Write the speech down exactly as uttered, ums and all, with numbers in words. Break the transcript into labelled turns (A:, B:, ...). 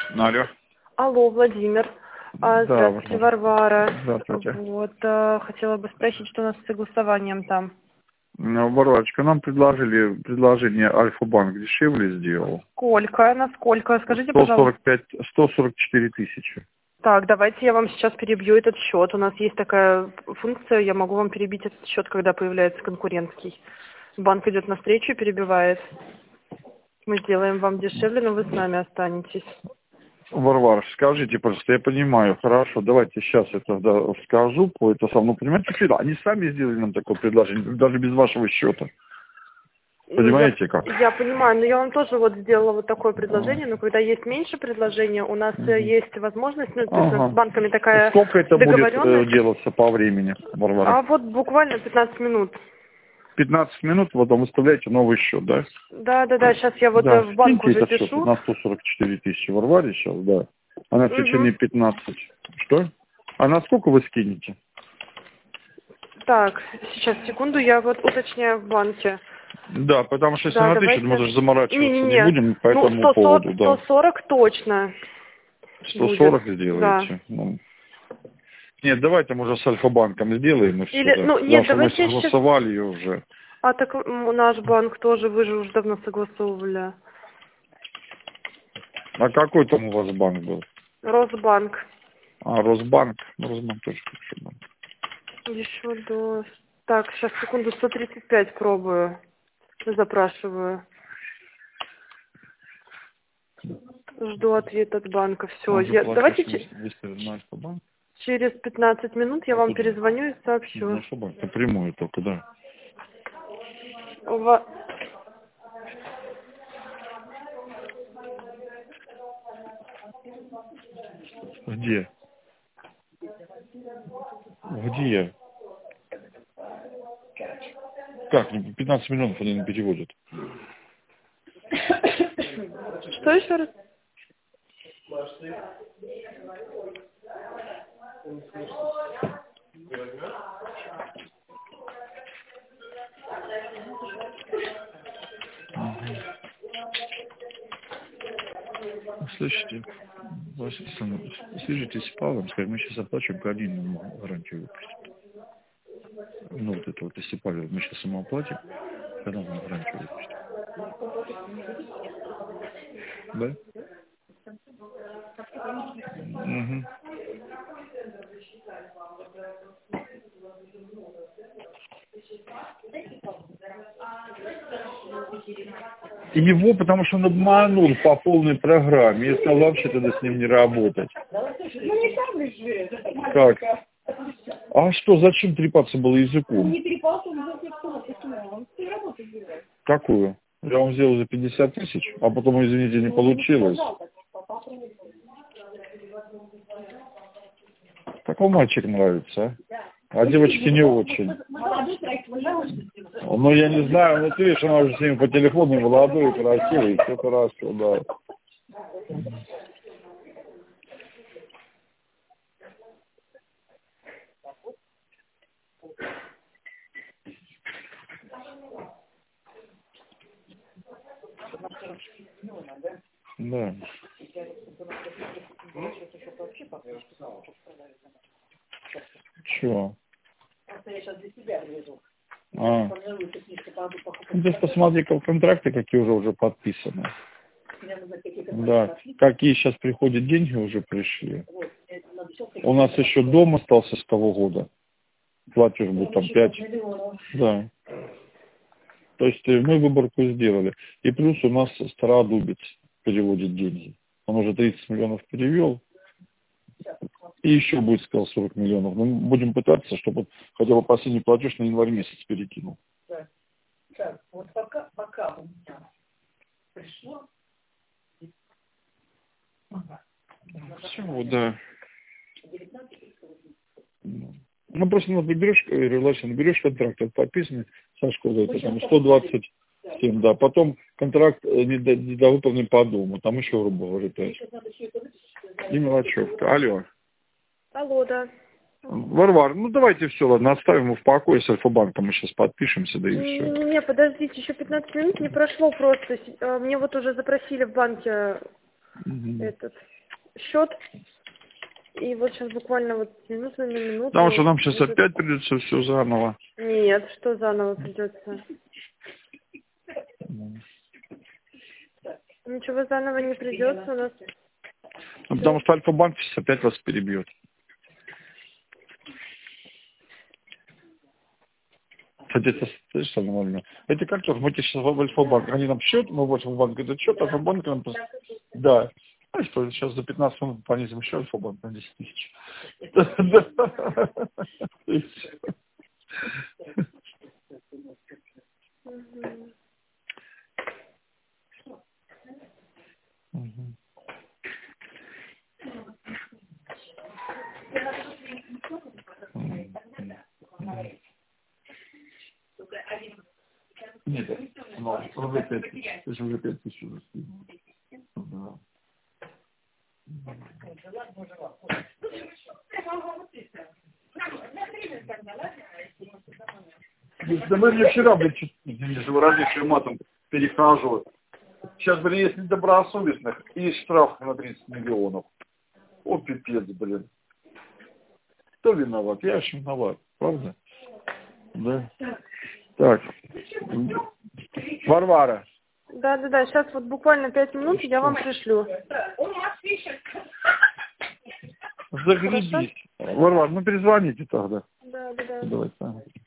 A: Алло.
B: Алло, Владимир. А,
A: Да,
B: Здравствуйте,
A: вот.
B: Варвара.
A: Здравствуйте.
B: Вот, а, хотела бы спросить, что у нас с согласованием там.
A: Ну, Варварочка, нам предложили предложение Альфа-банк дешевле сделал.
B: Сколько? Насколько? Скажите,
A: сто
B: пожалуйста.
A: сорок пять, сто сорок четыре тысячи.
B: Так, давайте я вам сейчас перебью этот счет. У нас есть такая функция, я могу вам перебить этот счет, когда появляется конкурентский. Банк идет навстречу и перебивает. Мы сделаем вам дешевле, но вы с нами останетесь.
A: Варвар, скажите, просто я понимаю, хорошо, давайте сейчас я тогда скажу по это самому. Ну, понимаете, что они сами сделали нам такое предложение, даже без вашего счета. Понимаете,
B: я,
A: как?
B: я понимаю, но я вам тоже вот сделала вот такое предложение, но когда есть меньше предложения, у нас э,
A: Угу.
B: есть возможность, ну, то есть у нас с
A: Ага.
B: банками такая
A: Сколько это будет э,
B: договоренность,
A: делаться по времени, Варвара?
B: а вот буквально пятнадцать минут.
A: пятнадцать минут, потом выставляете новый счет, да?
B: Да, да, да, сейчас я вот э,
A: Да,
B: в банк
A: скиньте
B: уже
A: этот счет
B: пишу.
A: на сто сорок четыре тысячи Варваре сейчас, да. Она в
B: Угу.
A: течение пятнадцати. Что? А на сколько вы скинете?
B: Так, сейчас, секунду, я вот уточняю в банке.
A: Да, потому что если
B: Да,
A: на тысячу, мы
B: давайте.
A: даже заморачиваться не
B: Не-не-не,
A: будем по
B: ну,
A: этому
B: сто сорок,
A: поводу,
B: сто
A: да.
B: сорок точно
A: сто
B: будет,
A: сорок
B: да.
A: сделаете. Ну. Нет, давайте мы уже с Альфа-банком сделаем и все,
B: Или,
A: да.
B: ну,
A: Потому
B: нет,
A: что мы
B: давайте я сейчас...
A: согласовали ее уже.
B: А так м, наш банк тоже, вы же уже давно согласовывали.
A: А какой там у вас банк был?
B: Росбанк.
A: А, Росбанк. Ну, Росбанк тоже хороший банк.
B: Еще до... Так, сейчас, секунду, сто тридцать пять пробую. Запрашиваю. Жду ответ от банка. Все.
A: Он же
B: Я...
A: платеж
B: Давайте че-
A: выставил на Альфа-банк.
B: через пятнадцать минут я
A: А
B: вам
A: куда?
B: перезвоню и
A: На
B: сообщу.
A: Альфа-банк. Напрямую только, да.
B: У ва-
A: Где? Где я? Как? Ну, пятнадцать миллионов они не переводят.
B: Что еще раз?
A: Слышите, Вася, свяжитесь с Павлом, скажем, мы сейчас оплачиваем Галину гарантию выпустить. Ну, вот это вот, если Павел, мы сейчас ему оплатим, когда он гарантию выпустит. Да? Угу. Его, потому что он обманул по полной программе. Я сказал, вообще тогда с ним не работать. Как? А что, зачем трепаться было языком?
C: Не трепался, он за почему? Он все работу делает.
A: Какую? Я вам сделал за пятьдесят тысяч, а потом, извините, не получилось. Как вам мальчик нравится, а? А девочки не очень. Ну, я не знаю, ну ты видишь, она уже с ними по телефону молодой, красивый, все хорошо, да. Да. Чего? А. Ну, ты посмотри, как контракты какие уже уже подписаны. Да. Какие сейчас приходят деньги, уже пришли. У нас еще дом остался с того года. Платеж будет там пять. Да. То есть мы выборку сделали. И плюс у нас Стародубец переводит деньги. Он уже тридцать миллионов перевел. И еще будет, сказал, сорок миллионов. Мы будем пытаться, чтобы хотя бы последний платеж на январь месяц перекинул.
C: Так, так, вот пока, пока у меня пришло. Ага.
A: Все, да. Ну, просто ну, берешь, Лариса, берешь контракт, это подписанный, Сашка, это там сто двадцать семь, да, потом контракт недовыполнен по дому, там еще, грубо говоря, пять. И мелочевка. Алло.
B: Алло, да.
A: Варвар, ну давайте все, ладно, оставим его в покое с Альфа-банком, мы сейчас подпишемся, да и все.
B: Не, подождите, еще пятнадцать минут не прошло просто. Э, Мне вот уже запросили в банке
A: Угу.
B: этот счет. И вот сейчас буквально вот минуту на минуту.
A: Потому что нам сейчас
B: будет...
A: опять придется все заново.
B: Нет, что заново придется? Ничего заново не придется у нас.
A: Ну, потому что Альфа-банк сейчас опять вас перебьет. Кстати, это слышишь, нормально. Эти как тоже, мы сейчас в Альфа-банк, они нам счет, мы в Альфа-банк этот счет, Альфа-банк нам просто... Да. А что, сейчас за пятнадцать минут понизим еще Альфа-банк на десять тысяч. Нет, ну, уже пять тысяч. Это уже пять тысяч уже скинул. Да. Да мы мне вчера, блядь, чуть не заворожившим матом перехаживают. Сейчас, блин, есть недобросовестных и штраф на тридцать миллионов. О, пипец, блин. Кто виноват? Я же виноват, правда? Да. Так. Варвара.
B: Да, да, да. Сейчас вот буквально пять минут, я вам пришлю.
A: Загребись. Варвара, ну перезвоните тогда.
B: Да, да, да.
A: Давайте.